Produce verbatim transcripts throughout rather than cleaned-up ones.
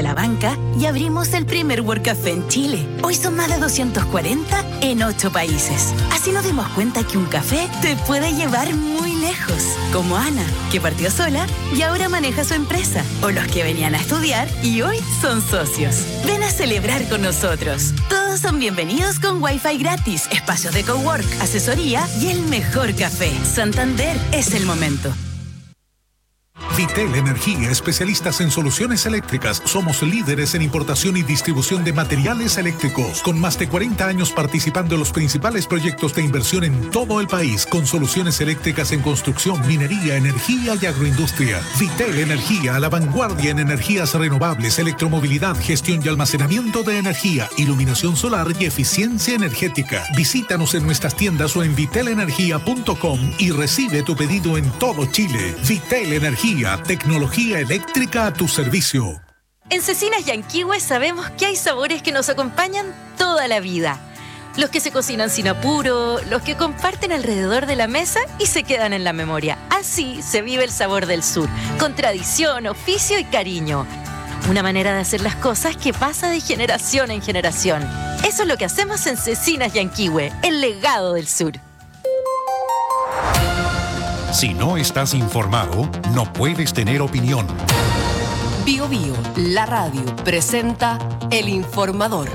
la banca y abrimos el primer WorkCafé en Chile. Hoy son más de doscientos cuarenta en ocho países. Así nos dimos cuenta que un café te puede llevar muy lejos. Como Ana, que partió sola y ahora maneja su empresa. O los que venían a estudiar y hoy son socios. Ven a celebrar con nosotros. Todos son bienvenidos con Wi-Fi gratis, espacios de cowork, asesoría y el mejor café. Santander es el momento. Vitel Energía, especialistas en soluciones eléctricas. Somos líderes en importación y distribución de materiales eléctricos, con más de cuarenta años participando en los principales proyectos de inversión en todo el país, con soluciones eléctricas en construcción, minería, energía y agroindustria. Vitel Energía, a la vanguardia en energías renovables, electromovilidad, gestión y almacenamiento de energía, iluminación solar y eficiencia energética. Visítanos en nuestras tiendas o en vitel energía punto com y recibe tu pedido en todo Chile. Vitel Energía, tecnología eléctrica a tu servicio. En Cecinas Yanquihue sabemos que hay sabores que nos acompañan toda la vida. Los que se cocinan sin apuro, los que comparten alrededor de la mesa y se quedan en la memoria. Así se vive el sabor del sur, con tradición, oficio y cariño. Una manera de hacer las cosas que pasa de generación en generación. Eso es lo que hacemos en Cecinas Yanquihue, el legado del sur. Si no estás informado, no puedes tener opinión. Bio Bio, la radio, presenta El Informador.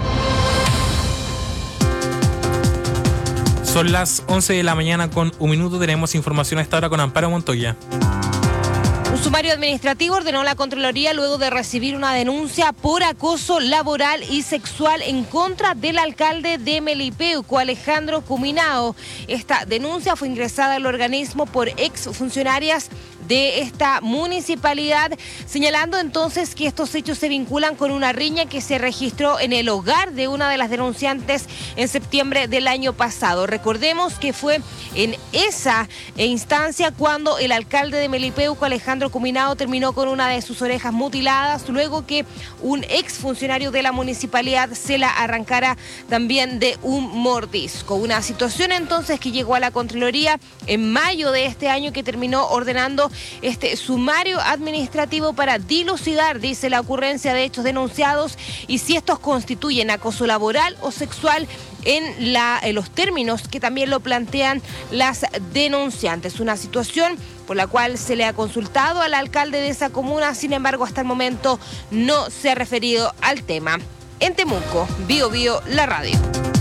Son las once de la mañana con un minuto. Tenemos información a esta hora con Amparo Montoya. Un sumario administrativo ordenó la Contraloría luego de recibir una denuncia por acoso laboral y sexual en contra del alcalde de Melipeuco, Alejandro Cuminao. Esta denuncia fue ingresada al organismo por exfuncionarias de esta municipalidad, señalando entonces que estos hechos se vinculan con una riña que se registró en el hogar de una de las denunciantes en septiembre del año pasado. Recordemos que fue en esa instancia cuando el alcalde de Melipeuco, Alejandro Cuminao, terminó con una de sus orejas mutiladas, luego que un exfuncionario de la municipalidad se la arrancara también de un mordisco. Una situación entonces que llegó a la Contraloría en mayo de este año, que terminó ordenando este sumario administrativo para dilucidar, dice, la ocurrencia de hechos denunciados y si estos constituyen acoso laboral o sexual en, la, en los términos que también lo plantean las denunciantes. Una situación por la cual se le ha consultado al alcalde de esa comuna, sin embargo, hasta el momento no se ha referido al tema. En Temuco, Bio Bio, la radio.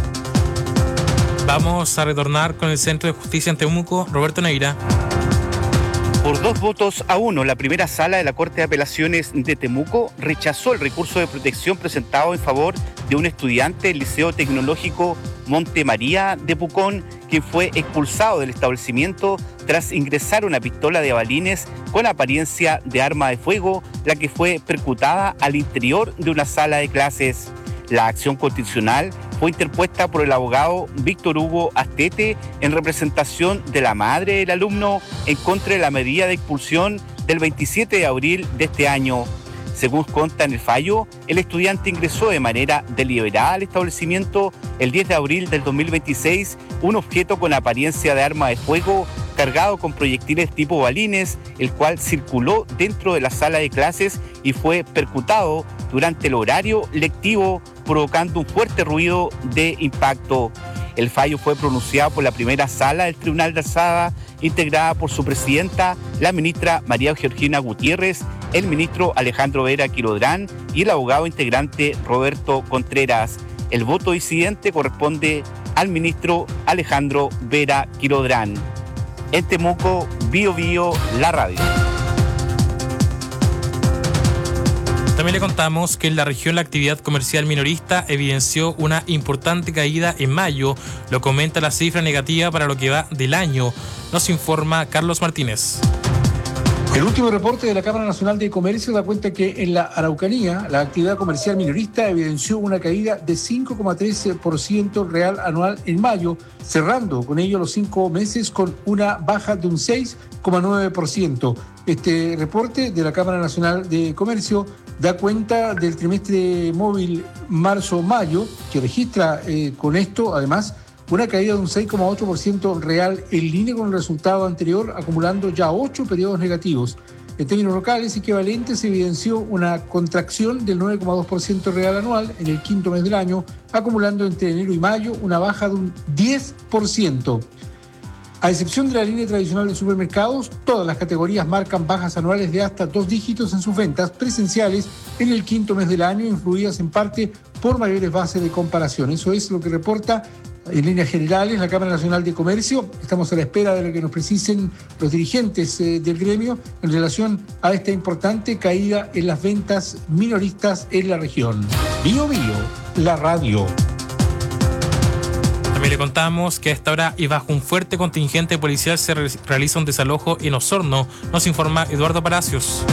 Vamos a retornar con el Centro de Justicia en Temuco. Roberto Neira. Por dos votos a uno, la primera sala de la Corte de Apelaciones de Temuco rechazó el recurso de protección presentado en favor de un estudiante del Liceo Tecnológico Monte María de Pucón, quien fue expulsado del establecimiento tras ingresar una pistola de balines con apariencia de arma de fuego, la que fue percutada al interior de una sala de clases. La acción constitucional fue interpuesta por el abogado Víctor Hugo Astete en representación de la madre del alumno en contra de la medida de expulsión del veintisiete de abril de este año. Según consta en el fallo, el estudiante ingresó de manera deliberada al establecimiento el diez de abril del dos mil veintiséis un objeto con apariencia de arma de fuego cargado con proyectiles tipo balines, el cual circuló dentro de la sala de clases y fue percutado durante el horario lectivo, provocando un fuerte ruido de impacto. El fallo fue pronunciado por la primera sala del Tribunal de Alzada, integrada por su presidenta, la ministra María Georgina Gutiérrez, el ministro Alejandro Vera Quilodrán y el abogado integrante Roberto Contreras. El voto disidente corresponde al ministro Alejandro Vera Quilodrán. En Temuco, Bio Bio, la radio. También le contamos que en la región la actividad comercial minorista evidenció una importante caída en mayo. Lo comenta la cifra negativa para lo que va del año. Nos informa Carlos Martínez. El último reporte de la Cámara Nacional de Comercio da cuenta que en la Araucanía la actividad comercial minorista evidenció una caída de cinco coma trece por ciento real anual en mayo, cerrando con ello los cinco meses con una baja de un seis coma nueve por ciento. Este reporte de la Cámara Nacional de Comercio da cuenta del trimestre móvil marzo-mayo, que registra eh, con esto, además, una caída de un seis coma ocho por ciento real en línea con el resultado anterior, acumulando ya ocho periodos negativos. En términos locales equivalentes, se evidenció una contracción del nueve coma dos por ciento real anual en el quinto mes del año, acumulando entre enero y mayo una baja de un diez por ciento. A excepción de la línea tradicional de supermercados, todas las categorías marcan bajas anuales de hasta dos dígitos en sus ventas presenciales en el quinto mes del año, influidas en parte por mayores bases de comparación. Eso es lo que reporta en líneas generales la Cámara Nacional de Comercio. Estamos a la espera de lo que nos precisen los dirigentes eh, del gremio en relación a esta importante caída en las ventas minoristas en la región. Bio Bio, la radio. También le contamos que a esta hora y bajo un fuerte contingente policial se re- realiza un desalojo en Osorno. Nos informa Eduardo Palacios.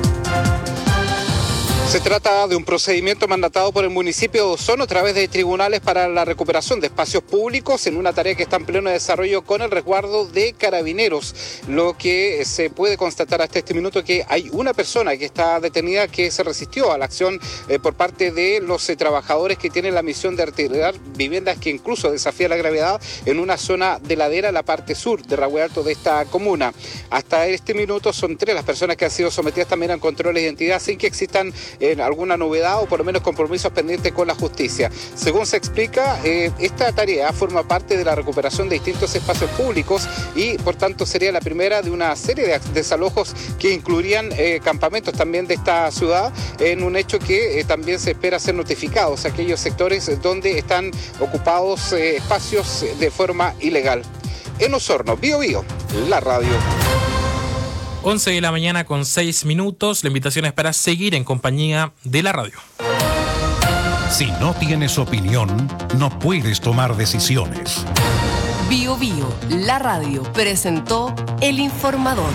Se trata de un procedimiento mandatado por el municipio de Osorno a través de tribunales para la recuperación de espacios públicos en una tarea que está en pleno desarrollo con el resguardo de carabineros. Lo que se puede constatar hasta este minuto que hay una persona que está detenida que se resistió a la acción eh, por parte de los eh, trabajadores que tienen la misión de retirar viviendas que incluso desafía la gravedad en una zona de ladera, la parte sur de Rahue Alto de esta comuna. Hasta este minuto son tres las personas que han sido sometidas también a controles de identidad sin que existan en alguna novedad o por lo menos compromisos pendientes con la justicia. Según se explica, eh, esta tarea forma parte de la recuperación de distintos espacios públicos y por tanto sería la primera de una serie de desalojos que incluirían eh, campamentos también de esta ciudad en un hecho que eh, también se espera ser notificados a aquellos sectores donde están ocupados eh, espacios de forma ilegal. En Osorno, Bio Bio, la radio. once de la mañana con seis minutos. La invitación es para seguir en compañía de la radio. Si no tienes opinión, no puedes tomar decisiones. Bio Bio, la radio, presentó El Informador.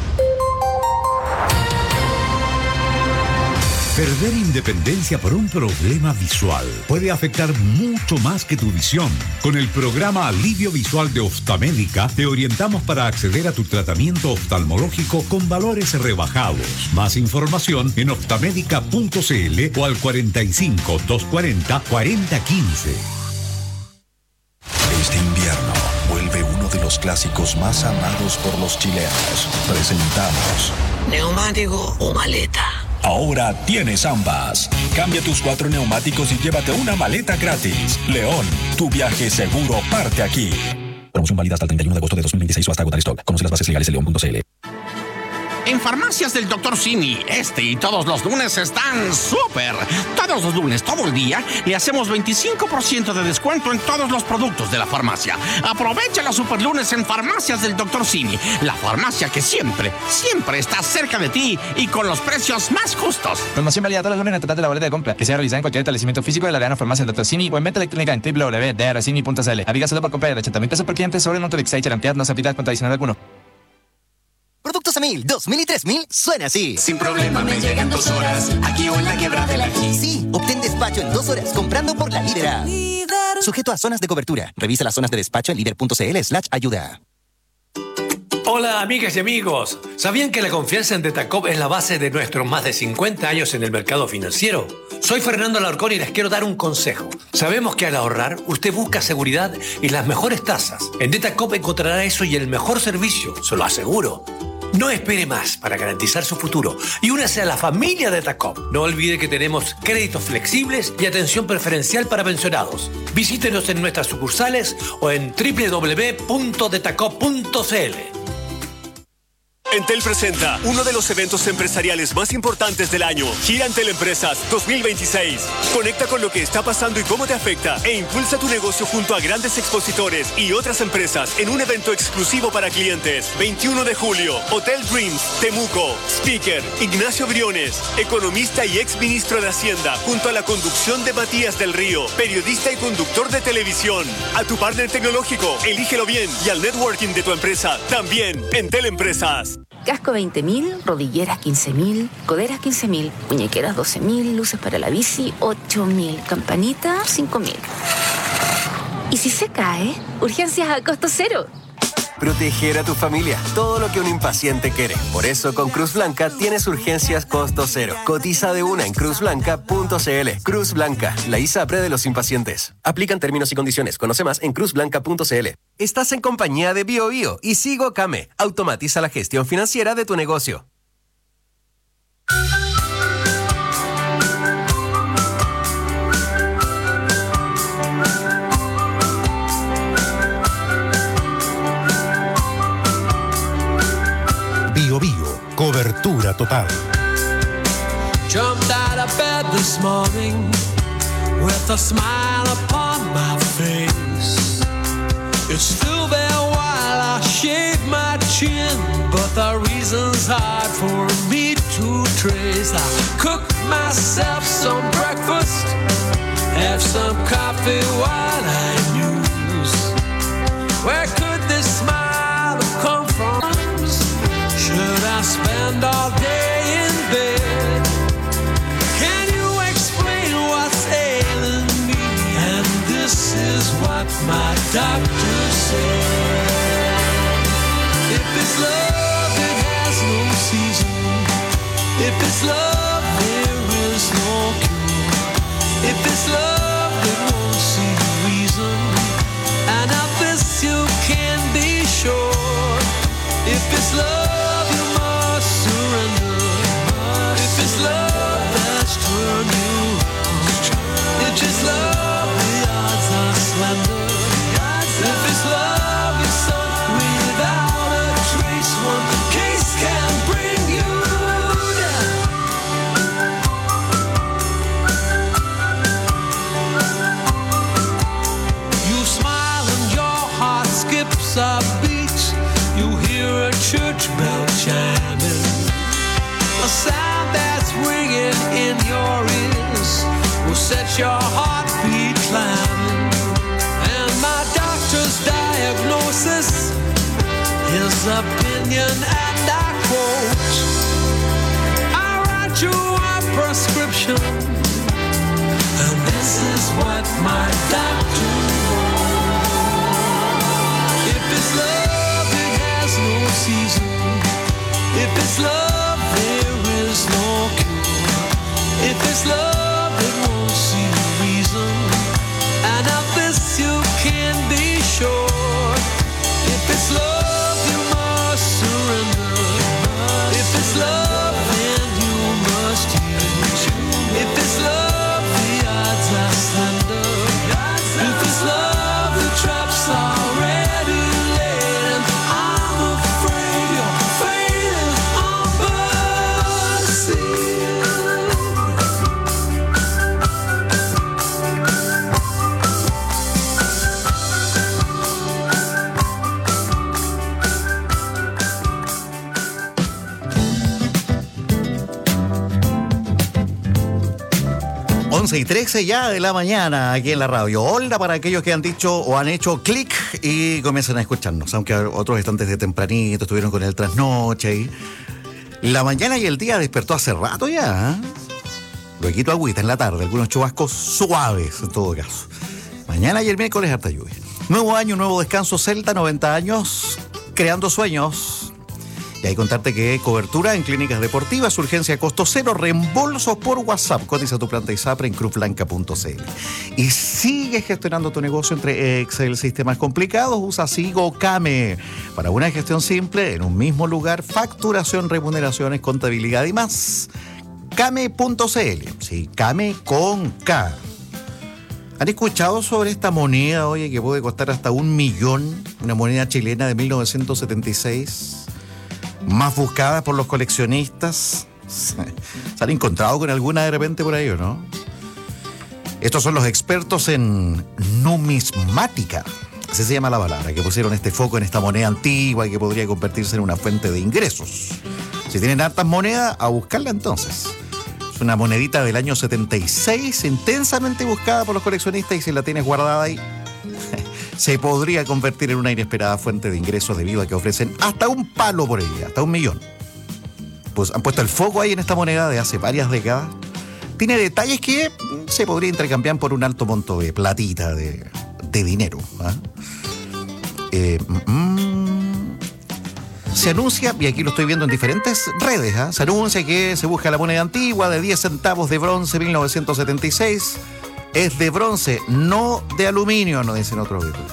Perder independencia por un problema visual puede afectar mucho más que tu visión. Con el programa Alivio Visual de Oftamédica te orientamos para acceder a tu tratamiento oftalmológico con valores rebajados. Más información en oftamédica punto cl o al cuarenta y cinco, doscientos cuarenta, cuarenta quince. Este invierno vuelve uno de los clásicos más amados por los chilenos. Presentamos ¿neumático o maleta? Ahora tienes ambas. Cambia tus cuatro neumáticos y llévate una maleta gratis. León, tu viaje seguro parte aquí. Promoción válida hasta el treinta y uno de agosto de dos mil veintiséis o hasta agotar stock. Conoce las bases legales en león punto cl. En Farmacias del doctor Simi, este y todos los lunes están súper. Todos los lunes, todo el día, le hacemos veinticinco por ciento de descuento en todos los productos de la farmacia. Aprovecha los super lunes en Farmacias del doctor Simi, la farmacia que siempre, siempre está cerca de ti y con los precios más justos. Promoción válida todos los lunes en el total de la boleta de compra, que sea realizada en cualquier establecimiento físico de la Arena Farmacia del doctor Simi o en venta electrónica en doble u doble u doble u punto d r simi punto c l. Aplica solo por compra de ochenta mil pesos por cliente sobre el monto de Exchange. La cantidad no se aplica con adicional alguno. Productos a mil, dos mil y tres mil suena así. Sin problema me llegan dos horas, aquí o en la quebrada de la G. Sí, obtén despacho en dos horas comprando por la Líder App. Sujeto a zonas de cobertura. Revisa las zonas de despacho en líder punto cl slash ayuda. Hola amigas y amigos, ¿sabían que la confianza en Detacop es la base de nuestros más de cincuenta años en el mercado financiero? Soy Fernando Alarcón y les quiero dar un consejo. Sabemos que al ahorrar, usted busca seguridad y las mejores tasas. En Detacop encontrará eso y el mejor servicio, se lo aseguro. No espere más para garantizar su futuro y únase a la familia de Detacop. No olvide que tenemos créditos flexibles y atención preferencial para pensionados. Visítenos en nuestras sucursales o en doble u doble u doble u punto detacop punto cl. Entel presenta uno de los eventos empresariales más importantes del año, Gira Entel Empresas dos mil veintiséis. Conecta con lo que está pasando y cómo te afecta e impulsa tu negocio junto a grandes expositores y otras empresas en un evento exclusivo para clientes. veintiuno de julio, Hotel Dreams, Temuco. Speaker, Ignacio Briones, economista y ex ministro de Hacienda, junto a la conducción de Matías del Río, periodista y conductor de televisión. A tu partner tecnológico, elígelo bien, y al networking de tu empresa, también, Entel Empresas. Casco veinte mil, rodilleras quince mil, coderas quince mil, muñequeras doce mil, luces para la bici ocho mil, campanita cinco mil. ¿Y si se cae? Urgencias a costo cero. Proteger a tu familia, todo lo que un impaciente quiere. Por eso con Cruz Blanca tienes urgencias costo cero. Cotiza de una en cruz blanca punto cl. Cruz Blanca, la ISAPRE de los impacientes. Aplican términos y condiciones. Conoce más en cruz blanca punto cl. Estás en compañía de Bio Bio y Sigo Kame. Automatiza la gestión financiera de tu negocio. Bio Bio, cobertura total. Jumped out of bed this morning with a smile upon my face. It's still there while I shave my chin, but the reason's hard for me to trace. I cook myself some breakfast, have some coffee while I muse. Where could this smile have come from? Should I spend all day in bed? Can you explain what's ailing me? And this is what my doctor said. If it's love, it has no season. If it's love, there is no cure. If it's love, it won't see reason. And of this you can be sure. If it's love, you must surrender. If it's love that's turned you on, if it's love, the odds are slender. If it's love, you're sunk without a trace. One case can bring you down. You smile and your heart skips a beat. You hear a church bell chiming, a sound that's ringing in your ears will set your heartbeat climbing. And my doctor's diagnosis, his opinion, and I quote, I write you a prescription, and this is what my doctor wrote. If it's love, it has no season. If it's love, there is no cure. If it's love, it won't see reason. And of this you can be sure. If it's love, you must surrender. If it's love, then you must yield. If it's love, the odds are slender. If it's love, the traps are already laid. And I'm afraid your fate is unsealed. once y trece ya de la mañana aquí en la radio. Hola para aquellos que han dicho o han hecho clic y comienzan a escucharnos, aunque otros están desde tempranito, estuvieron con el trasnoche y la mañana y el día despertó hace rato ya, ¿eh? Luego agüita en la tarde, algunos chubascos suaves en todo caso. Mañana y el miércoles harta lluvia. Nuevo año, nuevo descanso Celta, noventa años creando sueños. Y hay que contarte que cobertura en clínicas deportivas, urgencia a costo cero, reembolsos por WhatsApp. Cotiza tu planta ISAPRE en cruz blanca punto c l. Y sigue gestionando tu negocio entre Excel, sistemas complicados, usa Sigo Came. Para una gestión simple, en un mismo lugar, facturación, remuneraciones, contabilidad y más. Came punto c l. Sí, Came con K. ¿Han escuchado sobre esta moneda, oye, que puede costar hasta un millón? Una moneda chilena de mil novecientos setenta y seis. Más buscadas por los coleccionistas. ¿Se han encontrado con alguna de repente por ahí o no? Estos son los expertos en numismática, así se llama la palabra, que pusieron este foco en esta moneda antigua y que podría convertirse en una fuente de ingresos. Si tienen hartas monedas, a buscarla entonces. Es una monedita del año setenta y seis, intensamente buscada por los coleccionistas, y si la tienes guardada ahí, se podría convertir en una inesperada fuente de ingresos debido a que ofrecen hasta un palo por ella, hasta un millón. Pues han puesto el foco ahí en esta moneda de hace varias décadas. Tiene detalles que se podría intercambiar por un alto monto de platita, de, de dinero. ¿eh? Eh, mm, se anuncia, y aquí lo estoy viendo en diferentes redes, ¿eh? Se anuncia que se busca la moneda antigua de diez centavos de bronce mil novecientos setenta y seis. Es de bronce, no de aluminio, nos dicen otros videos.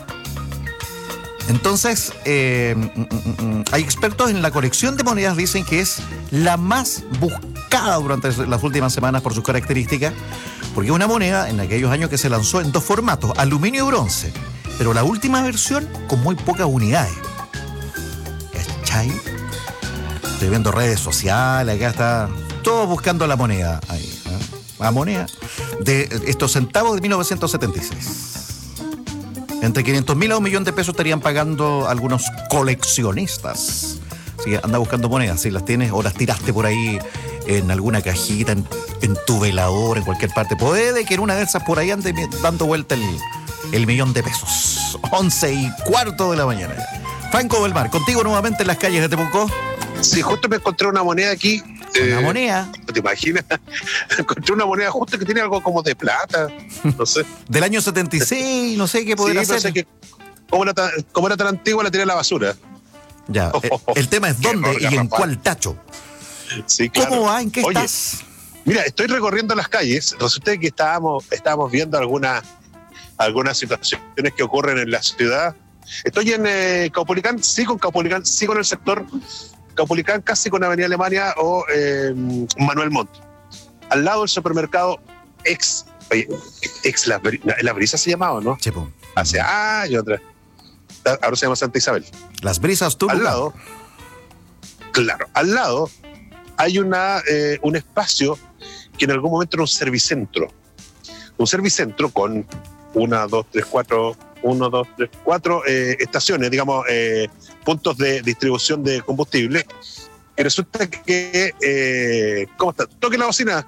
Entonces, eh, mm, mm, mm, hay expertos en la colección de monedas, dicen que es la más buscada criticada durante las últimas semanas por sus características, porque es una moneda en aquellos años que se lanzó en dos formatos, aluminio y bronce, pero la última versión con muy pocas unidades. ¿Cachai? Estoy viendo redes sociales, acá está todos buscando la moneda ahí, ¿eh? La moneda de estos centavos de mil novecientos setenta y seis. Entre quinientos mil a un millón de pesos estarían pagando algunos coleccionistas. Así que anda buscando monedas, si las tienes o las tiraste por ahí en alguna cajita, en, en tu velador, en cualquier parte. Puede que en una de esas por ahí ande dando vuelta el, el millón de pesos. Once y cuarto de la mañana. Franco Belmar, contigo nuevamente en las calles de Temuco. Sí, justo me encontré una moneda aquí. ¿Una eh, moneda? ¿No te imaginas? Encontré una moneda justo que tiene algo como de plata, no sé. Del año setenta y seis, no sé qué poder sí, hacer. No sé qué, como, era tan, como era tan antigua, la tiré a la basura. Ya, oh, oh, oh. El tema es dónde y en cuál tacho. Sí, claro. ¿Cómo va? ¿En qué Oye, estás? Mira, estoy recorriendo las calles. Resulta que estábamos, estábamos viendo algunas, algunas situaciones que ocurren en la ciudad. Estoy en eh, Caupolicán, sigo en Caupolicán, sigo en el sector Caupolicán, casi con Avenida Alemania o eh, Manuel Montt. Al lado del supermercado ex, oye, ex la, la Brisa se llamaba, ¿no? Chepo. Hace años atrás. Ahora se llama Santa Isabel. Las Brisas, tú. Al lado, claro, al lado hay una, eh, un espacio que en algún momento era un servicentro. Un servicentro con una, dos, tres, cuatro, uno, dos, tres, cuatro eh, estaciones, digamos, eh, puntos de distribución de combustible. Y resulta que, eh, ¿cómo está? Toque la bocina.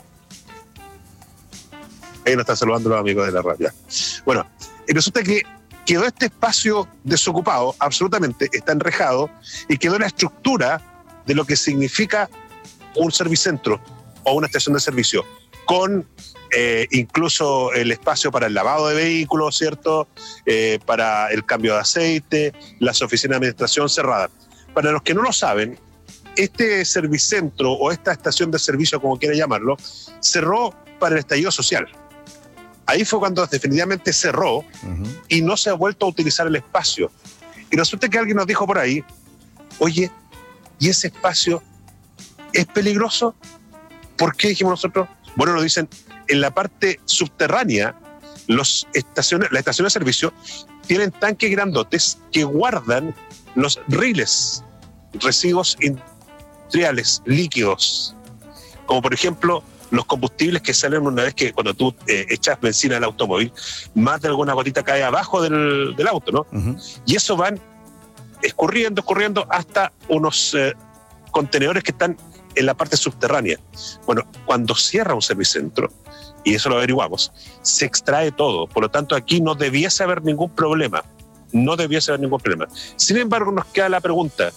Ahí nos están saludando los amigos de la radio. Bueno, y resulta que quedó este espacio desocupado, absolutamente, está enrejado, y quedó la estructura de lo que significa un servicentro o una estación de servicio, con eh, incluso el espacio para el lavado de vehículos, ¿cierto? Eh, para el cambio de aceite, las oficinas de administración cerradas. Para los que no lo saben, este servicentro o esta estación de servicio, como quiera llamarlo, cerró para el estallido social. Ahí fue cuando definitivamente cerró uh-huh. y no se ha vuelto a utilizar el espacio. Y resulta que alguien nos dijo por ahí, oye, ¿y ese espacio es peligroso? ¿Por qué dijimos nosotros? Bueno, nos dicen, en la parte subterránea, los estaciones, las estaciones de servicio tienen tanques grandotes que guardan los riles, residuos industriales, líquidos, como por ejemplo los combustibles que salen una vez que cuando tú eh, echas benzina al automóvil, más de alguna gotita cae abajo del, del auto, ¿no? Uh-huh. Y eso van escurriendo, escurriendo hasta unos eh, contenedores que están en la parte subterránea. Bueno, cuando cierra un servicentro, y eso lo averiguamos, se extrae todo. Por lo tanto, aquí no debiese haber ningún problema. No debiese haber ningún problema. Sin embargo, nos queda la pregunta,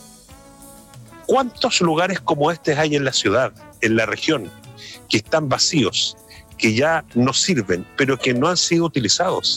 ¿cuántos lugares como este hay en la ciudad, en la región, que están vacíos, que ya no sirven, pero que no han sido utilizados?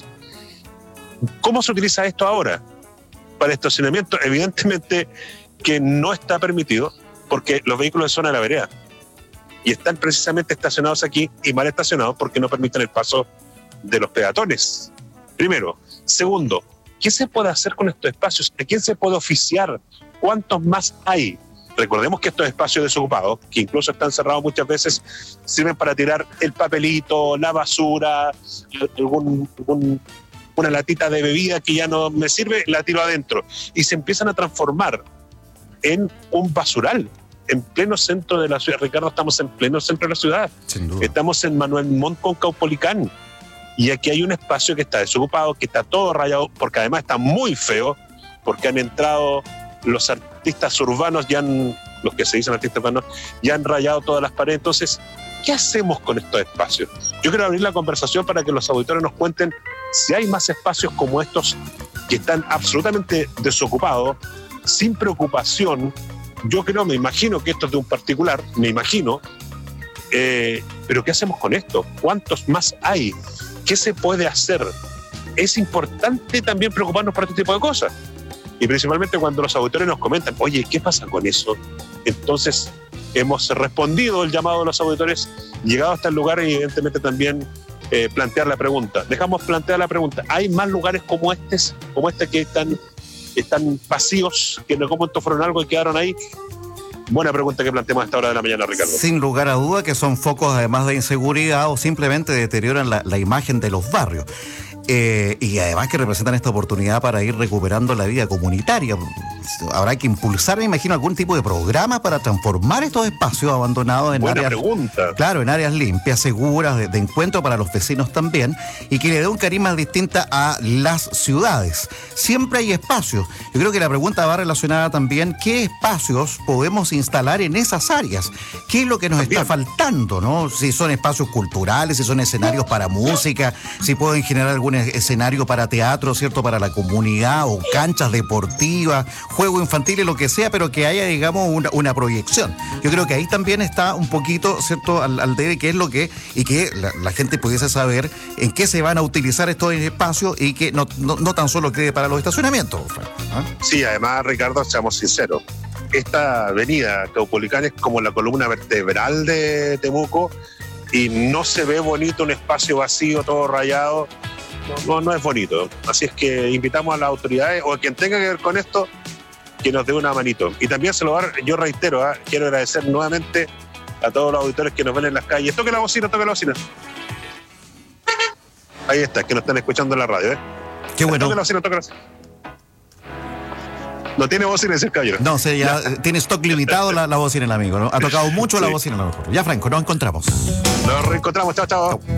¿Cómo se utiliza esto ahora? Para estacionamiento, evidentemente que no está permitido, porque los vehículos son a la vereda y están precisamente estacionados aquí y mal estacionados porque no permiten el paso de los peatones. Primero. Segundo, ¿qué se puede hacer con estos espacios? ¿A quién se puede oficiar? ¿Cuántos más hay? Recordemos que estos espacios desocupados, que incluso están cerrados muchas veces, sirven para tirar el papelito, la basura, algún, algún, una latita de bebida que ya no me sirve, la tiro adentro. Y se empiezan a transformar en un basural, en pleno centro de la ciudad. Ricardo, estamos en pleno centro de la ciudad. Sin duda. Estamos en Manuel Montt con Caupolicán. Y aquí hay un espacio que está desocupado, que está todo rayado, porque además está muy feo, porque han entrado los artistas urbanos, ya han, los que se dicen artistas urbanos, ya han rayado todas las paredes. Entonces, ¿qué hacemos con estos espacios? Yo quiero abrir la conversación para que los auditores nos cuenten si hay más espacios como estos que están absolutamente desocupados, sin preocupación. Yo creo, me imagino que esto es de un particular, me imagino, eh, pero ¿qué hacemos con esto? ¿Cuántos más hay? ¿Qué se puede hacer? Es importante también preocuparnos por este tipo de cosas. Y principalmente cuando los auditores nos comentan, oye, ¿qué pasa con eso? Entonces, hemos respondido el llamado de los auditores, llegado hasta el lugar y evidentemente también eh, plantear la pregunta. Dejamos plantear la pregunta. ¿Hay más lugares como este, como este que están, están vacíos, que en algún momento fueron algo y quedaron ahí? Buena pregunta que planteamos a esta hora de la mañana, Ricardo. Sin lugar a duda que son focos además de inseguridad o simplemente deterioran la, la imagen de los barrios. Eh, y además que representan esta oportunidad para ir recuperando la vida comunitaria. Habrá que impulsar, me imagino, algún tipo de programa para transformar estos espacios abandonados en Buena áreas, pregunta. claro, en áreas limpias, seguras, de, de encuentro para los vecinos también, y que le dé un carisma distinta a las ciudades. Siempre hay espacios. Yo creo que la pregunta va relacionada también, ¿qué espacios podemos instalar en esas áreas? ¿Qué es lo que nos también está faltando, no? Si son espacios culturales, si son escenarios para música, si pueden generar algún escenario para teatro, ¿cierto? Para la comunidad, o canchas deportivas, juego infantil y lo que sea, pero que haya, digamos, una, una proyección. Yo creo que ahí también está un poquito, ¿cierto?, al, al debe qué es lo que, y que la, la gente pudiese saber en qué se van a utilizar estos espacios y que no, no, no tan solo quede para los estacionamientos. ¿Ah? Sí, además, Ricardo, seamos sinceros, esta avenida Caupolicán es como la columna vertebral de Temuco y no se ve bonito un espacio vacío, todo rayado. No, no, no es bonito. Así es que invitamos a las autoridades o a quien tenga que ver con esto que nos dé una manito. Y también se lo va, yo reitero, ¿eh? quiero agradecer nuevamente a todos los auditores que nos ven en las calles. Toque la bocina, toque la bocina. Ahí está, que nos están escuchando en la radio. ¿eh? Qué bueno. Toque la bocina, toque la bocina. No tiene bocina ese caballero. No, sé, ya, ya tiene stock limitado la, la bocina el amigo, ¿no? Ha tocado mucho sí. la bocina a lo mejor. Ya, Franco, nos encontramos. Nos reencontramos, chao, chao. chao.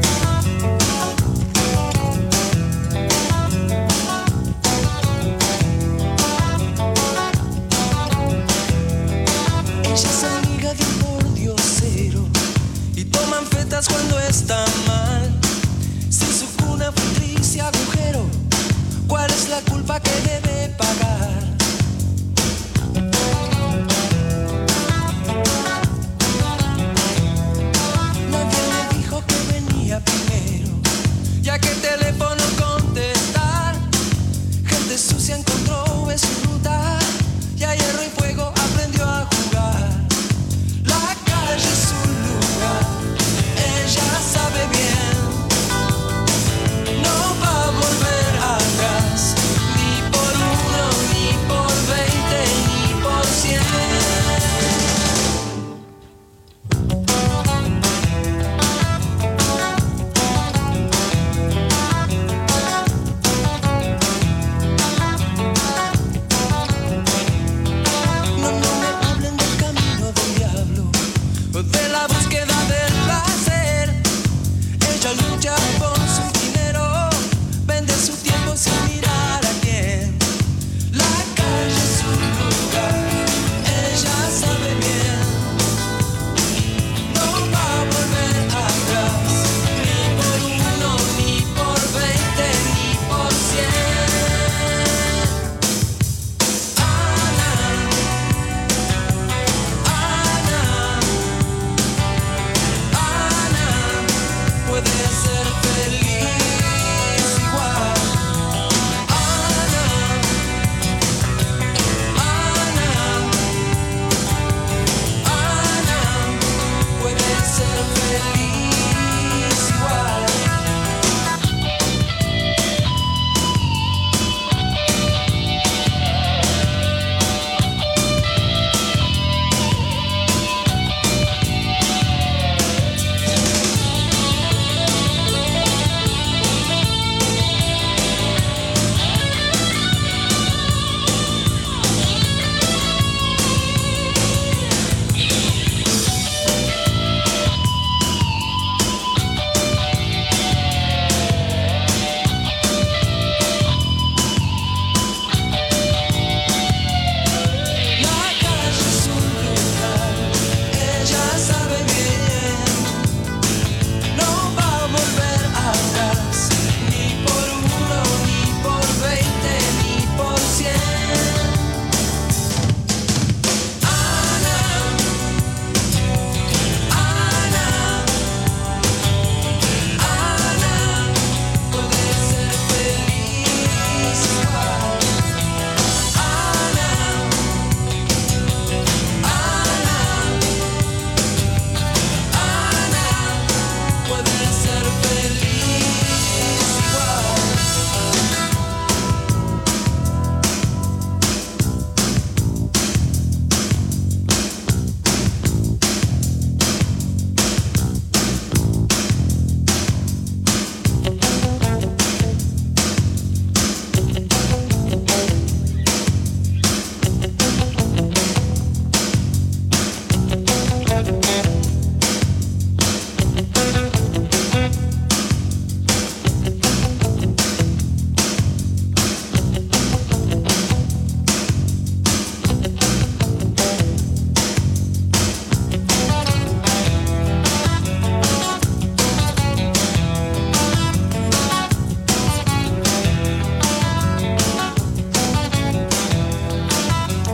Cuando está mal, si su cuna fue triste agujero, ¿cuál es la culpa que debe pagar? Nadie le dijo que venía primero, ya que el teléfono contestar, gente sucia encontró en su ruta, y a hierro y fuego aprendió a jugar. La calle es un lugar, ella sabe bien, no va a volver atrás, ni por uno, ni por veinte, ni por cien.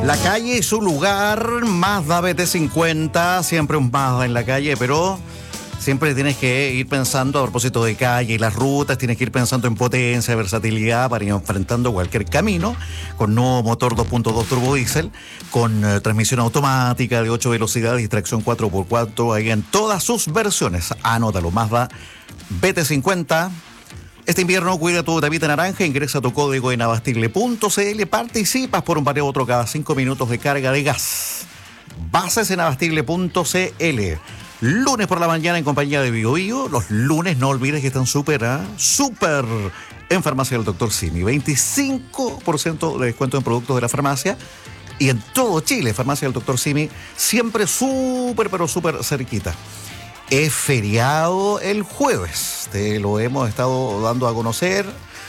La calle y su lugar, Mazda B T cincuenta, siempre un Mazda en la calle, pero siempre tienes que ir pensando, a propósito de calle y las rutas, tienes que ir pensando en potencia, versatilidad para ir enfrentando cualquier camino, con nuevo motor dos punto dos turbo diésel, con eh, transmisión automática de ocho velocidades y tracción cuatro por cuatro, ahí en todas sus versiones. Anótalo, Mazda B T cincuenta. Este invierno cuida tu tapita naranja, ingresa tu código en abastible punto c l, participas por un pareo otro cada cinco minutos de carga de gas. Bases en abastible punto c l. Lunes por la mañana en compañía de Bio Bio. Los lunes no olvides que están súper, ¿eh? súper en Farmacia del doctor Simi. veinticinco por ciento de descuento en productos de la farmacia. Y en todo Chile, Farmacia del doctor Simi, siempre súper, pero súper cerquita. Es feriado el jueves, te lo hemos estado dando a conocer.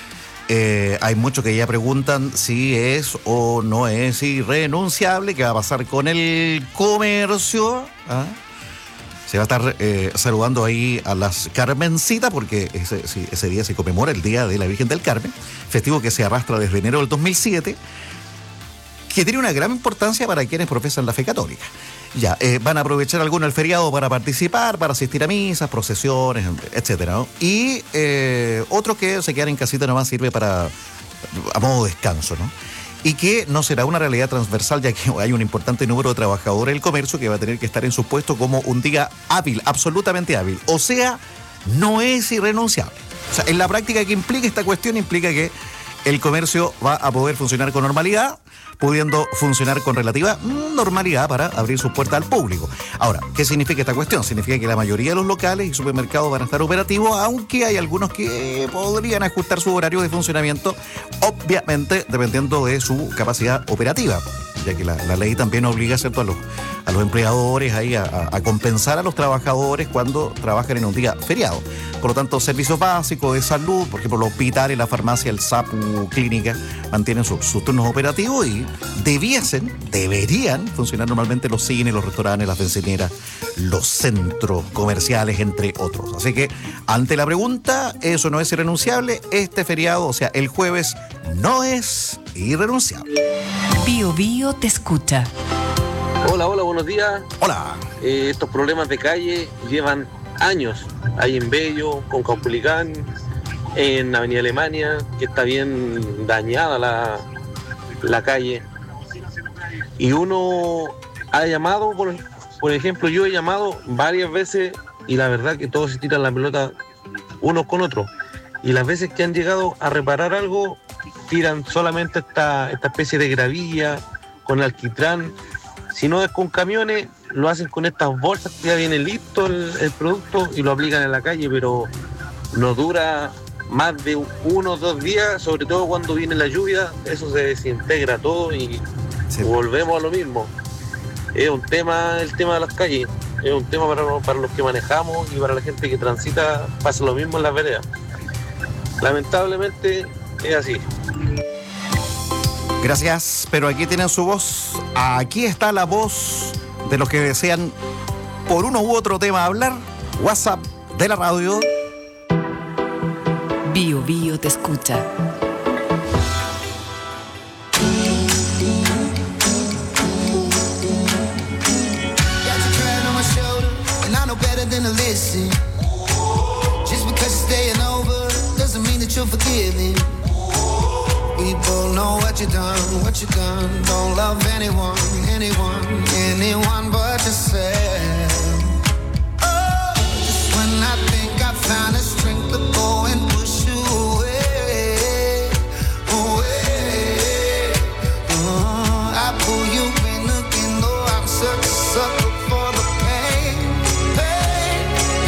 Eh, hay muchos que ya preguntan si es o no es irrenunciable. ¿Qué va a pasar con el comercio? ¿Ah? Se va a estar eh, saludando ahí a las Carmencitas, porque ese, ese día se conmemora el Día de la Virgen del Carmen, festivo que se arrastra desde enero del dos mil siete, que tiene una gran importancia para quienes profesan la fe católica. Ya, eh, van a aprovechar algunos el feriado para participar, para asistir a misas, procesiones, etcétera, ¿no? Y eh, otros que se quedan en casita nomás sirve para, a modo de descanso, ¿no? Y que no será una realidad transversal, ya que hay un importante número de trabajadores del comercio que va a tener que estar en su puesto como un día hábil, absolutamente hábil. O sea, no es irrenunciable. O sea, en la práctica, ¿qué implica esta cuestión? Implica que el comercio va a poder funcionar con normalidad, pudiendo funcionar con relativa normalidad para abrir sus puertas al público. Ahora, ¿qué significa esta cuestión? Significa que la mayoría de los locales y supermercados van a estar operativos, aunque hay algunos que podrían ajustar su horario de funcionamiento, obviamente dependiendo de su capacidad operativa, ya que la, la ley también obliga, ¿cierto?, a los, a los empleadores ahí a, a, a compensar a los trabajadores cuando trabajan en un día feriado. Por lo tanto, servicios básicos de salud, por ejemplo, los hospitales, la farmacia, el SAPU, clínica, mantienen sus, sus turnos operativos y debiesen, deberían funcionar normalmente los cines, los restaurantes, las bencineras, los centros comerciales, entre otros. Así que, ante la pregunta, eso no es irrenunciable, este feriado, o sea, el jueves, no es irrenunciable. Bio Bio te escucha. Hola, hola, buenos días. Hola. Eh, estos problemas de calle llevan años. Hay en Bello, con Caupolicán, en Avenida Alemania, que está bien dañada la, la calle. Y uno ha llamado, por, por ejemplo, yo he llamado varias veces y la verdad que todos se tiran la pelota unos con otros. Y las veces que han llegado a reparar algo, tiran solamente esta, esta especie de gravilla con alquitrán. Si no es con camiones, lo hacen con estas bolsas que ya viene listo el, el producto y lo aplican en la calle, pero no dura más de uno o dos días, sobre todo cuando viene la lluvia, eso se desintegra todo y sí, volvemos a lo mismo. Es un tema, el tema de las calles, es un tema para, para los que manejamos y para la gente que transita, pasa lo mismo en las veredas. Lamentablemente es así. Gracias, pero aquí tienen su voz. Aquí está la voz de los que desean por uno u otro tema hablar. WhatsApp de la radio. Bio Bio te escucha. People know what you done, what you done. Don't love anyone, anyone, anyone but yourself. Oh, just when I think I found the strength to go and push you away, away. Oh, I pull you in again, though I'm such a sucker for the pain, pain,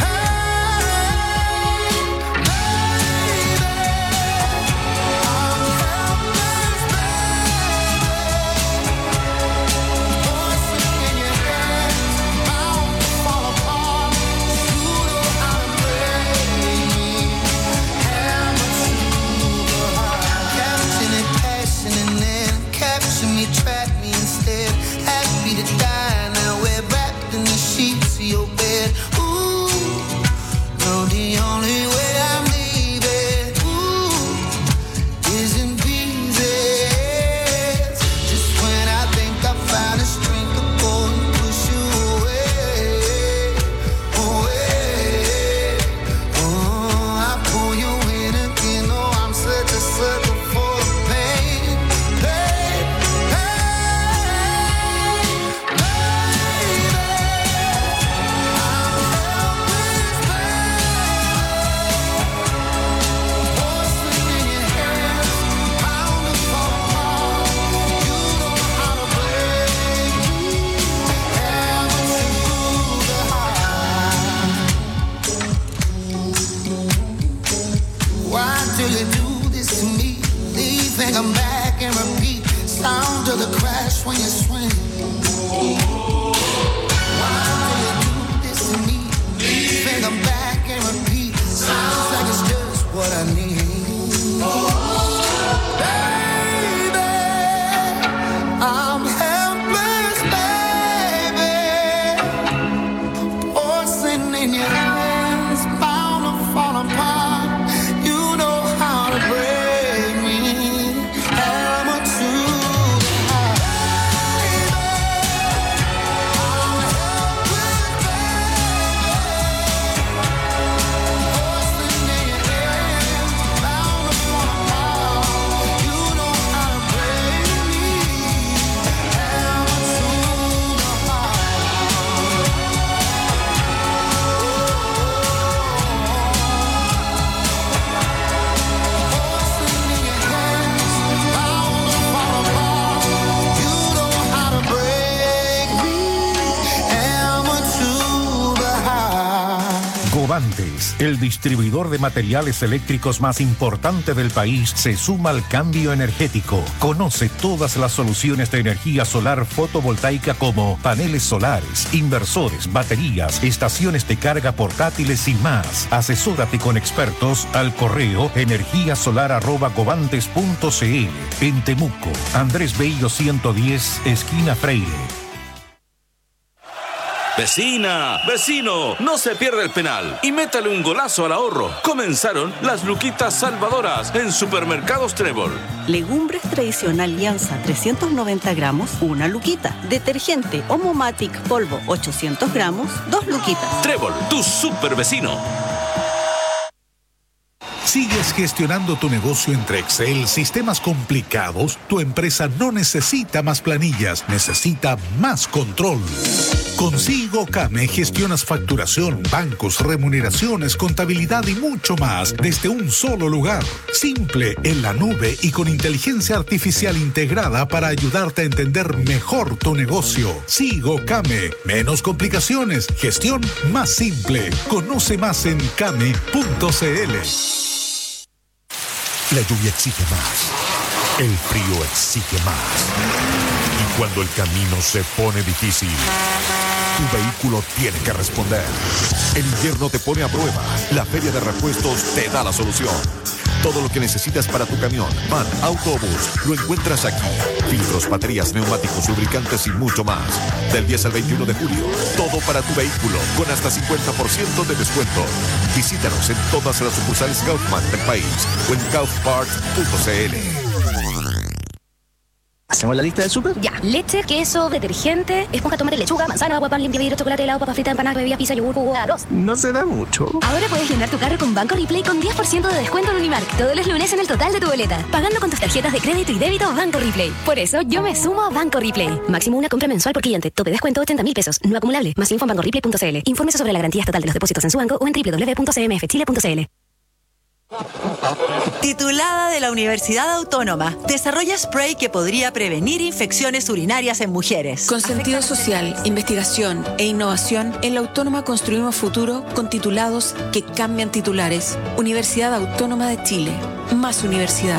pain, baby. I'm Solares, el distribuidor de materiales eléctricos más importante del país, se suma al cambio energético. Conoce todas las soluciones de energía solar fotovoltaica como paneles solares, inversores, baterías, estaciones de carga portátiles y más. Asesórate con expertos al correo energíasolar arroba gobantes punto cl. En Temuco, Andrés Bello ciento diez, esquina Freire. Vecina, vecino, no se pierda el penal y métale un golazo al ahorro. Comenzaron las luquitas salvadoras en Supermercados Trébol. Legumbres tradicional Alianza trescientos noventa gramos, una luquita. Detergente Omomatic polvo ochocientos gramos, dos luquitas. Trébol, tu super vecino. ¿Sigues gestionando tu negocio entre Excel, sistemas complicados? Tu empresa no necesita más planillas, necesita más control. Con SigoCame gestionas facturación, bancos, remuneraciones, contabilidad y mucho más desde un solo lugar. Simple, en la nube y con inteligencia artificial integrada para ayudarte a entender mejor tu negocio. SigoCame, menos complicaciones, gestión más simple. Conoce más en came punto cl. La lluvia exige más. El frío exige más. Y cuando el camino se pone difícil, tu vehículo tiene que responder. El invierno te pone a prueba. La Feria de Repuestos te da la solución. Todo lo que necesitas para tu camión, van, autobús, lo encuentras aquí. Filtros, baterías, neumáticos, lubricantes y mucho más. Del diez al veintiuno de julio, todo para tu vehículo, con hasta cincuenta por ciento de descuento. Visítanos en todas las sucursales Kaufman del país o en kaufparts punto cl. ¿Hacemos la lista del súper? Ya. Leche, queso, detergente, esponja, tomate, lechuga, manzana, agua, pan, limpia, vidrio, chocolate, helado, papa frita, empanada, bebida, pizza, yogur, jugo, arroz. No se da mucho. Ahora puedes llenar tu carro con Banco Replay con diez por ciento de descuento en Unimark todos los lunes en el total de tu boleta, pagando con tus tarjetas de crédito y débito Banco Replay. Por eso yo me sumo a Banco Replay. Máximo una compra mensual por cliente. Tope descuento ochenta mil pesos. No acumulable. Más info en banco replay punto cl. Infórmese sobre la garantía total de los depósitos en su banco o en doble u doble u doble u punto c m f chile punto c l. Titulada de la Universidad Autónoma, desarrolla spray que podría prevenir infecciones urinarias en mujeres. Con sentido social, investigación e innovación, en la Autónoma construimos futuro con titulados que cambian titulares. Universidad Autónoma de Chile. Más universidad.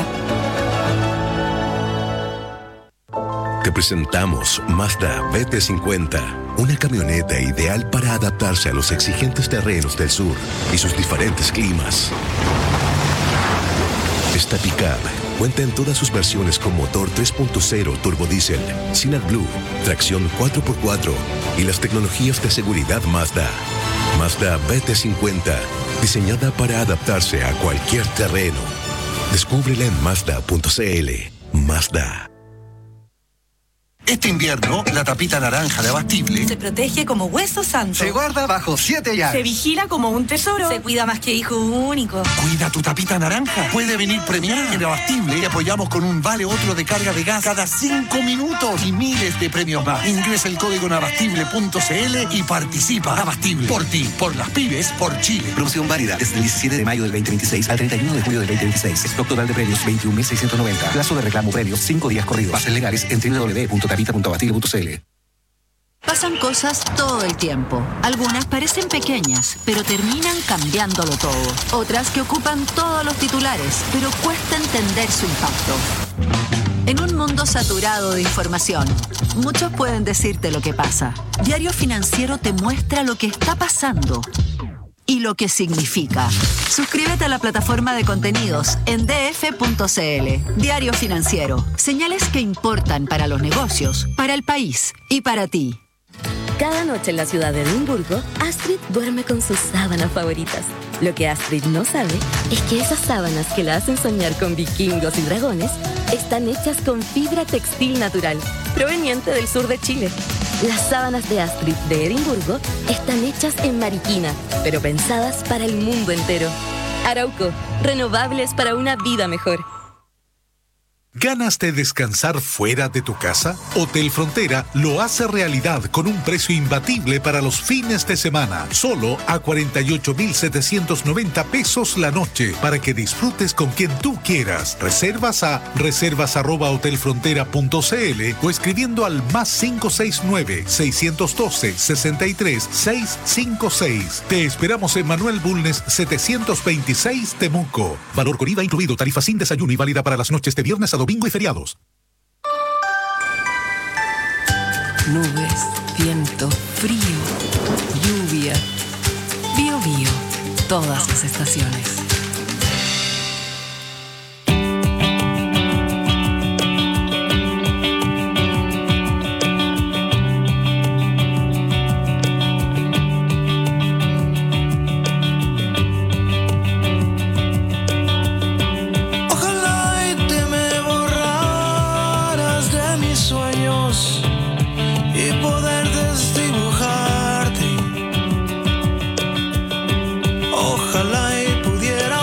Te presentamos Mazda B T cincuenta, una camioneta ideal para adaptarse a los exigentes terrenos del sur y sus diferentes climas. Esta pickup cuenta en todas sus versiones con motor tres punto cero turbodiesel, sin AdBlue, tracción cuatro por cuatro y las tecnologías de seguridad Mazda. Mazda B T cincuenta, diseñada para adaptarse a cualquier terreno. Descúbrela en mazda punto cl. Mazda. Este invierno, la tapita naranja de Abastible se protege como hueso santo. Se guarda bajo siete llaves. Se vigila como un tesoro. Se cuida más que hijo único. Cuida tu tapita naranja. Puede venir premiada. En Abastible te apoyamos con un vale otro de carga de gas cada cinco minutos y miles de premios más. Ingresa el código en abastible punto cl y participa. Abastible. Por ti, por las pymes, por Chile. Promoción válida desde el diecisiete de mayo del veinte veintiséis al treinta y uno de julio del veinte veintiséis. Stock total de premios veintiún mil seiscientos noventa. Plazo de reclamo premios cinco días corridos. Bases legales en doble u doble u doble u punto tapita punto abastible punto cl. Pasan cosas todo el tiempo. Algunas parecen pequeñas, pero terminan cambiándolo todo. Otras que ocupan todos los titulares, pero cuesta entender su impacto. En un mundo saturado de información, muchos pueden decirte lo que pasa. Diario Financiero te muestra lo que está pasando y lo que significa. Suscríbete a la plataforma de contenidos en d f punto cl. Diario Financiero. Señales que importan para los negocios, para el país y para ti. Cada noche en la ciudad de Edimburgo, Astrid duerme con sus sábanas favoritas. Lo que Astrid no sabe es que esas sábanas que la hacen soñar con vikingos y dragones están hechas con fibra textil natural, proveniente del sur de Chile. Las sábanas de Astrid de Edimburgo están hechas en Mariquina, pero pensadas para el mundo entero. Arauco, renovables para una vida mejor. ¿Ganas de descansar fuera de tu casa? Hotel Frontera lo hace realidad con un precio imbatible para los fines de semana. Solo a cuarenta y ocho mil setecientos noventa pesos la noche para que disfrutes con quien tú quieras. Reservas a reservas arroba hotelfrontera punto cl o escribiendo al más cinco seis nueve, seis uno dos, seis tres, seis cinco seis. Te esperamos en Manuel Bulnes setecientos veintiséis Temuco. Valor con I V A incluido. Tarifa sin desayuno y válida para las noches de viernes a domingo y feriados. Nubes, viento, frío, lluvia. Bio Bio, todas las estaciones. Ojalá y pudiera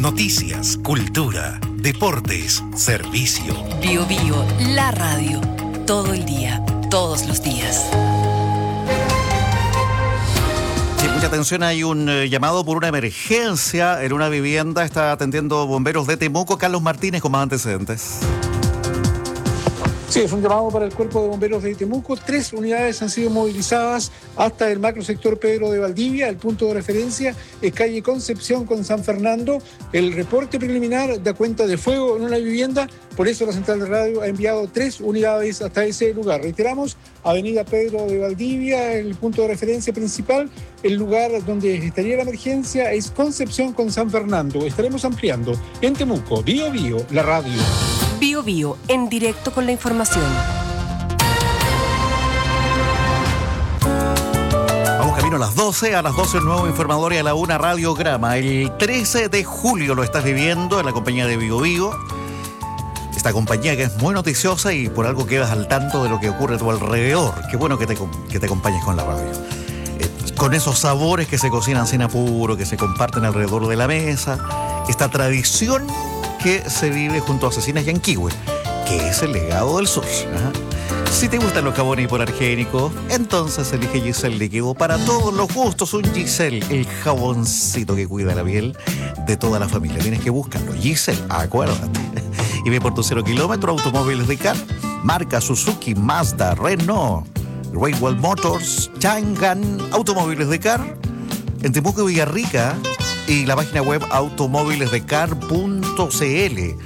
Noticias, cultura, deportes, servicio. Bio Bio, la radio. Todo el día, todos los días. Sí, mucha atención, hay un eh, llamado por una emergencia en una vivienda. Está atendiendo bomberos de Temuco. Carlos Martínez con más antecedentes. Sí, es un llamado para el Cuerpo de Bomberos de Temuco. Tres unidades han sido movilizadas hasta el macrosector Pedro de Valdivia. El punto de referencia es calle Concepción con San Fernando. El reporte preliminar da cuenta de fuego en una vivienda. Por eso la central de radio ha enviado tres unidades hasta ese lugar. Reiteramos, avenida Pedro de Valdivia, el punto de referencia principal. El lugar donde estaría la emergencia es Concepción con San Fernando. Estaremos ampliando en Temuco. Bio Bio, la radio. Bio Bio, en directo con la información. Vamos camino a las doce, a las doce el nuevo informador y a la una Radiograma. El trece de julio lo estás viviendo en la compañía de Bio Bio. Esta compañía que es muy noticiosa y por algo quedas al tanto de lo que ocurre a tu alrededor. Qué bueno que te, que te acompañes con la radio. Eh, con esos sabores que se cocinan sin apuro, que se comparten alrededor de la mesa. Esta tradición que se vive junto a Cecinas Yanquihue, que es el legado del sur. Ajá. Si te gustan los jabones hipoalergénicos, entonces elige Giselle Líquido para todos los gustos. Un Giselle, el jaboncito que cuida la piel de toda la familia. Tienes que buscarlo. Giselle, acuérdate. Y ve por tu cero kilómetro, Automóviles de Car, marca Suzuki, Mazda, Renault, Railway Motors, Changan, Automóviles de Car, en Temuco y Villarrica, y la página web automóvilesdecar punto c l.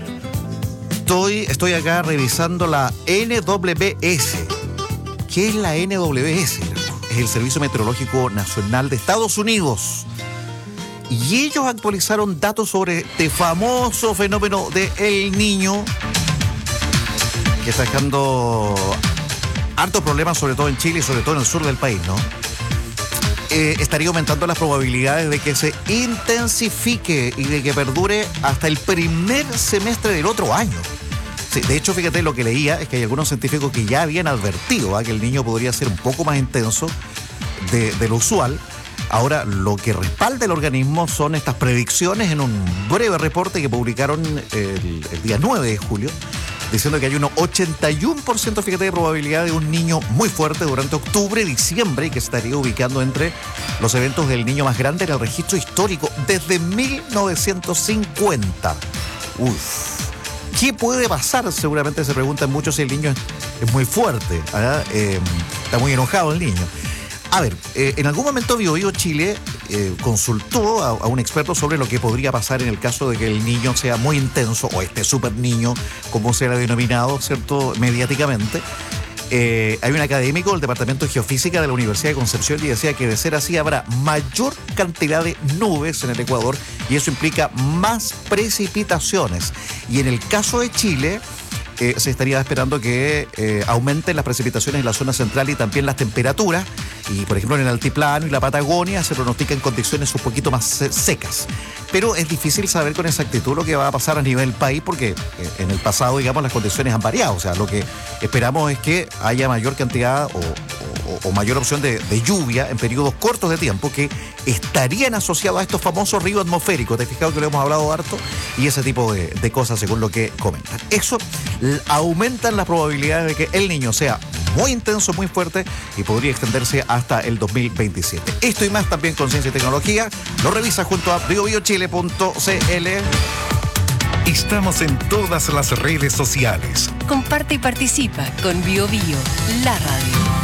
Estoy, estoy acá revisando la N W S. ¿Qué es la N W S? Es el Servicio Meteorológico Nacional de Estados Unidos. Y ellos actualizaron datos sobre este famoso fenómeno de El Niño, que está dejando hartos problemas, sobre todo en Chile y sobre todo en el sur del país, ¿no? Eh, estaría aumentando las probabilidades de que se intensifique y de que perdure hasta el primer semestre del otro año. Sí, de hecho, fíjate, lo que leía es que hay algunos científicos que ya habían advertido ¿eh? que el niño podría ser un poco más intenso de, de lo usual. Ahora, lo que respalda el organismo son estas predicciones en un breve reporte que publicaron el, el día nueve de julio, diciendo que hay un ochenta y uno por ciento, fíjate, de probabilidad de un niño muy fuerte durante octubre y diciembre, y que estaría ubicando entre los eventos del niño más grande en el registro histórico desde mil novecientos cincuenta. Uf. ¿Qué puede pasar? Seguramente se preguntan muchos si el niño es, es muy fuerte. ¿eh? Eh, está muy enojado el niño. A ver, eh, en algún momento Bio Bio Chile eh, consultó a, a un experto sobre lo que podría pasar en el caso de que el niño sea muy intenso, o este super niño, como se le ha denominado, ¿cierto?, mediáticamente. Eh, hay un académico del Departamento de Geofísica de la Universidad de Concepción y decía que de ser así habrá mayor cantidad de nubes en el Ecuador y eso implica más precipitaciones. Y en el caso de Chile, Eh, se estaría esperando que eh, aumenten las precipitaciones en la zona central y también las temperaturas. Y, por ejemplo, en el altiplano y la Patagonia se pronostican condiciones un poquito más se- secas. Pero es difícil saber con exactitud lo que va a pasar a nivel país porque eh, en el pasado, digamos, las condiciones han variado. O sea, lo que esperamos es que haya mayor cantidad o, o, o mayor opción de, de lluvia en periodos cortos de tiempo que estarían asociados a estos famosos ríos atmosféricos. Te has fijado que lo hemos hablado harto y ese tipo de, de cosas según lo que comentan. Eso aumentan las probabilidades de que el niño sea muy intenso, muy fuerte y podría extenderse hasta el dos mil veintisiete. Esto y más también con Ciencia y Tecnología lo revisa junto a bio bio chile punto c l. Estamos en todas las redes sociales. Comparte y participa con Bio Bio, la radio.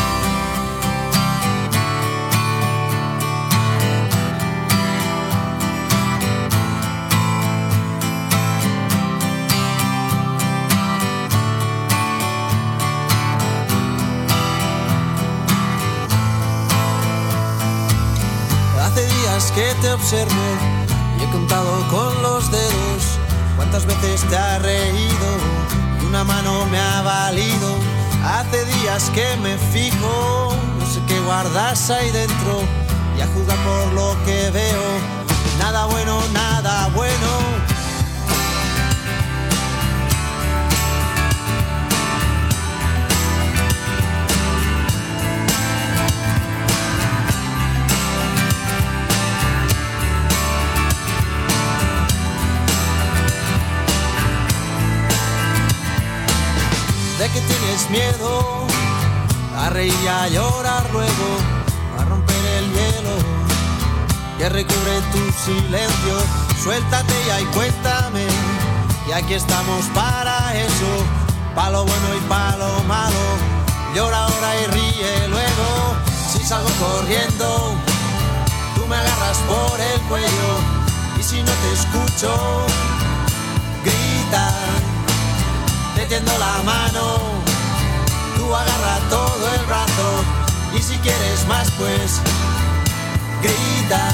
Que te observo y he contado con los dedos cuántas veces te has reído y una mano me ha valido. Hace días que me fijo, no sé qué guardas ahí dentro y a juzgar por lo que veo, nada bueno, nada bueno. que tienes miedo a reír y a llorar luego, a romper el hielo que recubre tu silencio. Suéltate ya y cuéntame, y aquí estamos para eso, pa' lo bueno y pa' lo malo. Llora ahora y ríe luego. Si salgo corriendo, tú me agarras por el cuello, y si no te escucho, grita, te tiendo la mano, tú agarra todo el brazo, y si quieres más pues grita.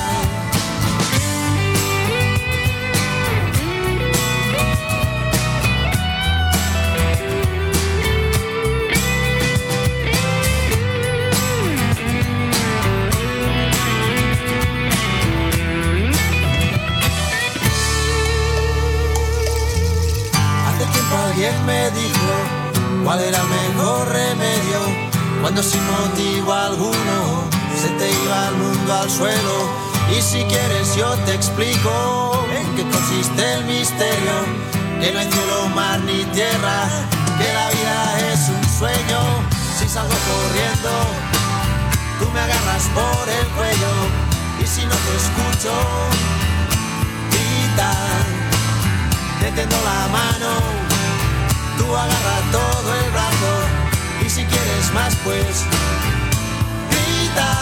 Alguien me dijo cuál era el mejor remedio cuando sin motivo alguno se te iba el mundo al suelo. Y si quieres yo te explico en qué consiste el misterio, que no hay cielo, mar ni tierra, que la vida es un sueño. Si salgo corriendo, tú me agarras por el cuello, y si no te escucho, grita, te tiendo la mano, tú agarra todo el brazo, y si quieres más pues grita.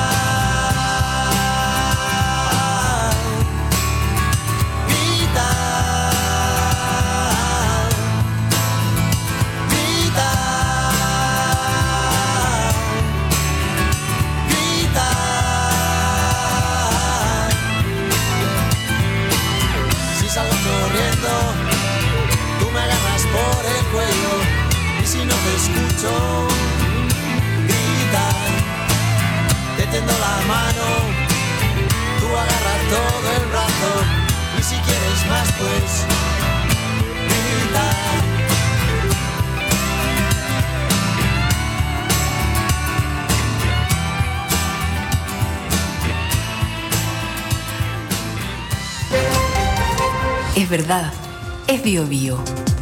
Grita. Grita. Grita. Si salgo corriendo, tú me agarras por el cuello, y si no te escucho, grita, te tiendo la mano, tú agarras todo el brazo, y si quieres más pues grita. Es verdad, es Bio Bio.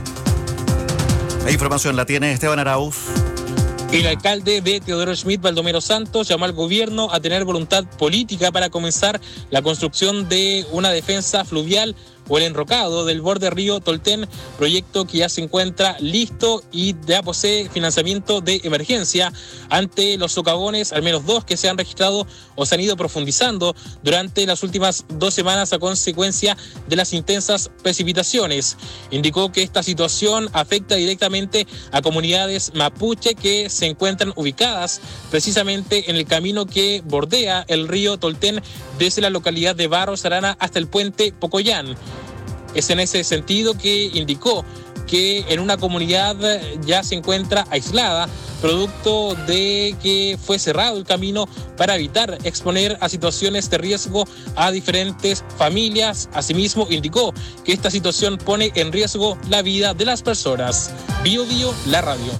La información la tiene Esteban Arauz. El alcalde de Teodoro Schmidt, Baldomero Santos, llamó al gobierno a tener voluntad política para comenzar la construcción de una defensa fluvial o el enrocado del borde río Tolten, proyecto que ya se encuentra listo y ya posee financiamiento de emergencia ante los socavones, al menos dos que se han registrado o se han ido profundizando durante las últimas dos semanas a consecuencia de las intensas precipitaciones. Indicó que esta situación afecta directamente a comunidades mapuche que se encuentran ubicadas precisamente en el camino que bordea el río Tolten desde la localidad de Barros Arana hasta el puente Pocoyán. Es en ese sentido que indicó que en una comunidad ya se encuentra aislada, producto de que fue cerrado el camino para evitar exponer a situaciones de riesgo a diferentes familias. Asimismo, indicó que esta situación pone en riesgo la vida de las personas. Bio Bio, la radio.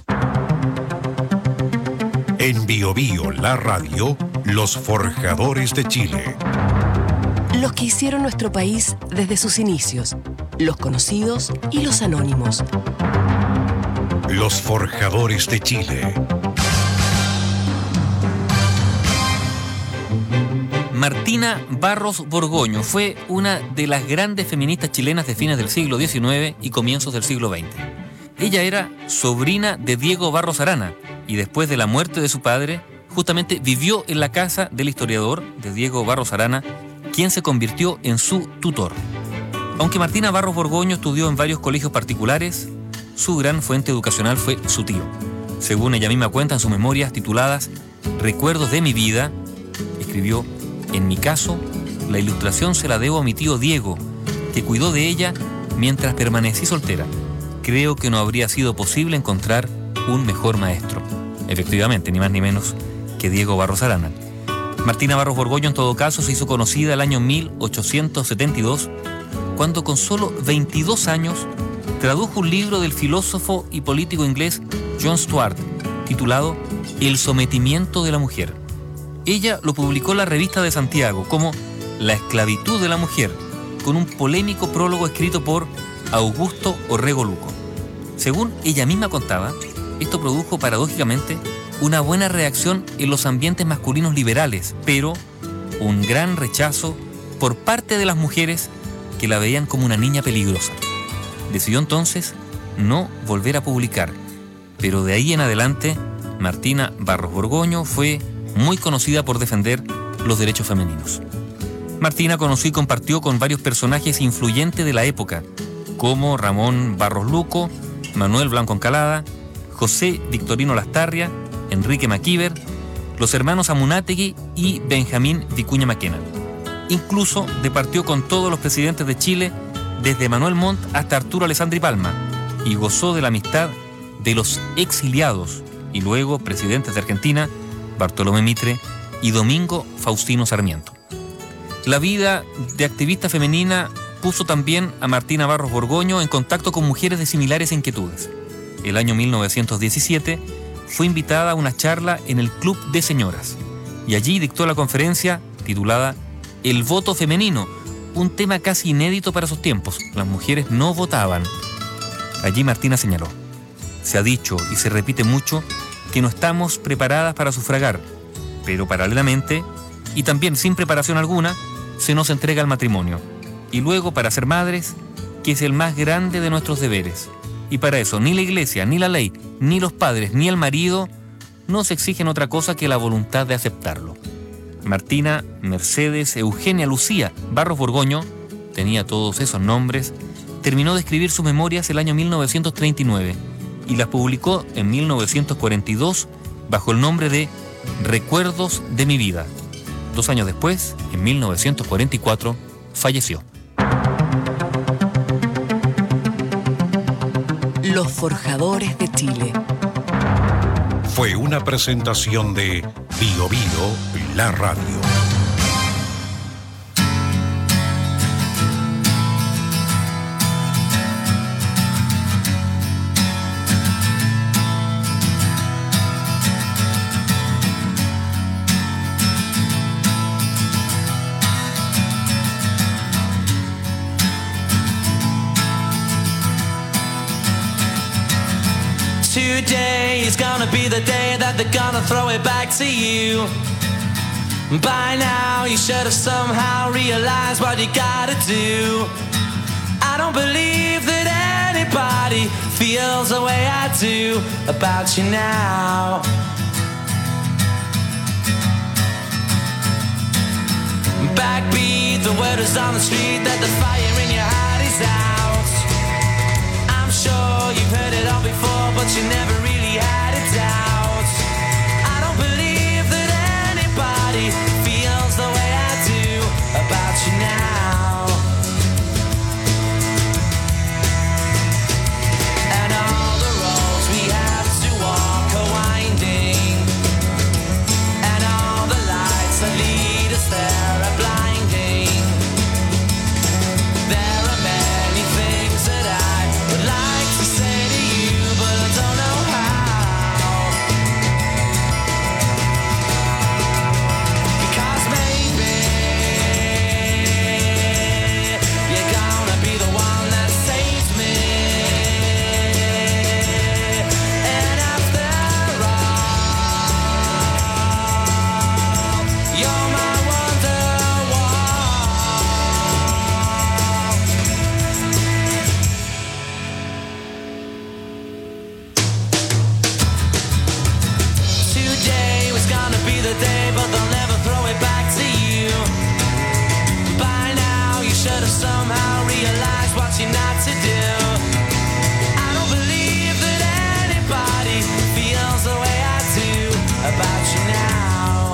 En Bio Bio, la radio, los forjadores de Chile. Los que hicieron nuestro país desde sus inicios, los conocidos y los anónimos. Los forjadores de Chile. Martina Barros Borgoño fue una de las grandes feministas chilenas de fines del siglo diecinueve y comienzos del siglo veinte. Ella era sobrina de Diego Barros Arana y después de la muerte de su padre, justamente vivió en la casa del historiador de Diego Barros Arana, quien se convirtió en su tutor. Aunque Martina Barros Borgoño estudió en varios colegios particulares, su gran fuente educacional fue su tío. Según ella misma cuenta en sus memorias tituladas Recuerdos de mi vida, escribió: en mi caso, la ilustración se la debo a mi tío Diego, que cuidó de ella mientras permanecí soltera. Creo que no habría sido posible encontrar un mejor maestro. Efectivamente, ni más ni menos que Diego Barros Arana. Martina Barros Borgoño, en todo caso, se hizo conocida el año mil ochocientos setenta y dos, cuando con solo veintidós años tradujo un libro del filósofo y político inglés John Stuart, titulado El sometimiento de la mujer. Ella lo publicó en la Revista de Santiago como La esclavitud de la mujer, con un polémico prólogo escrito por Augusto Orrego Luco. Según ella misma contaba, Esto produjo paradójicamente una buena reacción en los ambientes masculinos liberales, pero un gran rechazo por parte de las mujeres que la veían como una niña peligrosa. Decidió entonces no volver a publicar, pero de ahí en adelante Martina Barros Borgoño fue muy conocida por defender los derechos femeninos. Martina conoció y compartió con varios personajes influyentes de la época, como Ramón Barros Luco, Manuel Blanco Encalada, José Victorino Lastarria, Enrique Maquíver, los hermanos Amunátegui y Benjamín Vicuña Maquena. Incluso departió con todos los presidentes de Chile, desde Manuel Montt hasta Arturo Alessandri Palma, y gozó de la amistad de los exiliados y luego presidentes de Argentina, Bartolomé Mitre y Domingo Faustino Sarmiento. La vida de activista femenina puso también a Martina Barros Borgoño en contacto con mujeres de similares inquietudes. El año mil novecientos diecisiete fue invitada a una charla en el Club de Señoras y allí dictó la conferencia titulada El voto femenino, un tema casi inédito para sus tiempos. Las mujeres no votaban. Allí Martina señaló: se ha dicho y se repite mucho que no estamos preparadas para sufragar, pero paralelamente, y también sin preparación alguna, se nos entrega el matrimonio. Y luego para ser madres, que es el más grande de nuestros deberes. Y para eso ni la iglesia, ni la ley, ni los padres, ni el marido nos exigen otra cosa que la voluntad de aceptarlo. Martina Mercedes Eugenia Lucía Barros Borgoño, tenía todos esos nombres, terminó de escribir sus memorias el año mil novecientos treinta y nueve y las publicó en mil novecientos cuarenta y dos bajo el nombre de Recuerdos de mi vida. Dos años después, en mil novecientos cuarenta y cuatro, falleció. Los Forjadores de Chile. Fue una presentación de Bio Bio, la radio. Today is gonna be the day that they're gonna throw it back to you. By now you should have somehow realized what you gotta do. I don't believe that anybody feels the way I do about you now. Backbeat, the word is on the street that the fire in your heart is out. I'm sure you've heard it all before, but you never really had a doubt. I don't believe that anybody feels the way I do about you now. And all the roads we have to walk are winding, and all the lights that lead us there are blinding. There are many things that I would like to say to you, but I don't know how. Because maybe you're gonna be the one that saves me. And after all, you're my Wonderwall. Today was gonna be the day, but they'll never throw it back to you. By now you should have somehow realized what you're not to do. I don't believe that anybody feels the way I do about you now.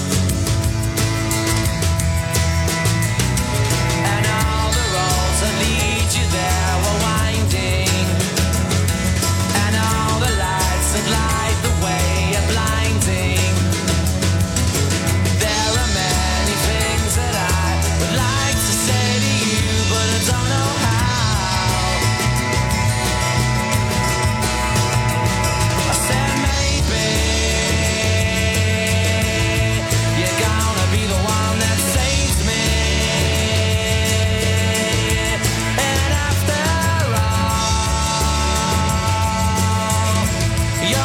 And all the roads that lead you there were winding, and all the lights that light the way are blinding. There are many things that I would like to say to you, but I don't know how. I said maybe you're gonna be the one that saves me. And after all, you're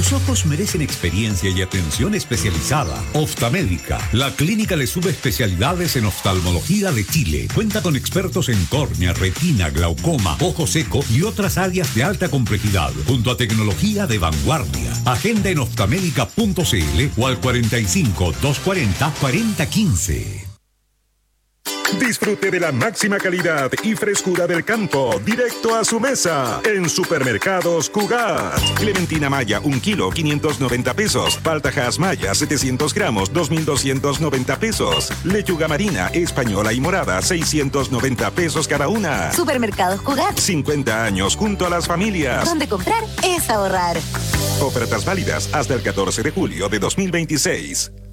Tus ojos merecen experiencia y atención especializada. Oftalmédica, la clínica de subespecialidades en oftalmología de Chile. Cuenta con expertos en córnea, retina, glaucoma, ojo seco y otras áreas de alta complejidad, junto a tecnología de vanguardia. Agenda en oftalmédica punto c l o al cuarenta y cinco, doscientos cuarenta, cuarenta quince. Disfrute de la máxima calidad y frescura del campo, directo a su mesa, en Supermercados Cugat. Clementina Maya, un kilo, quinientos noventa pesos. Paltajas Maya, setecientos gramos, dos mil doscientos noventa pesos. Lechuga marina, española y morada, seiscientos noventa pesos cada una. Supermercados Cugat. cincuenta años junto a las familias. Donde comprar es ahorrar. Ofertas válidas hasta el catorce de julio de dos mil veintiséis.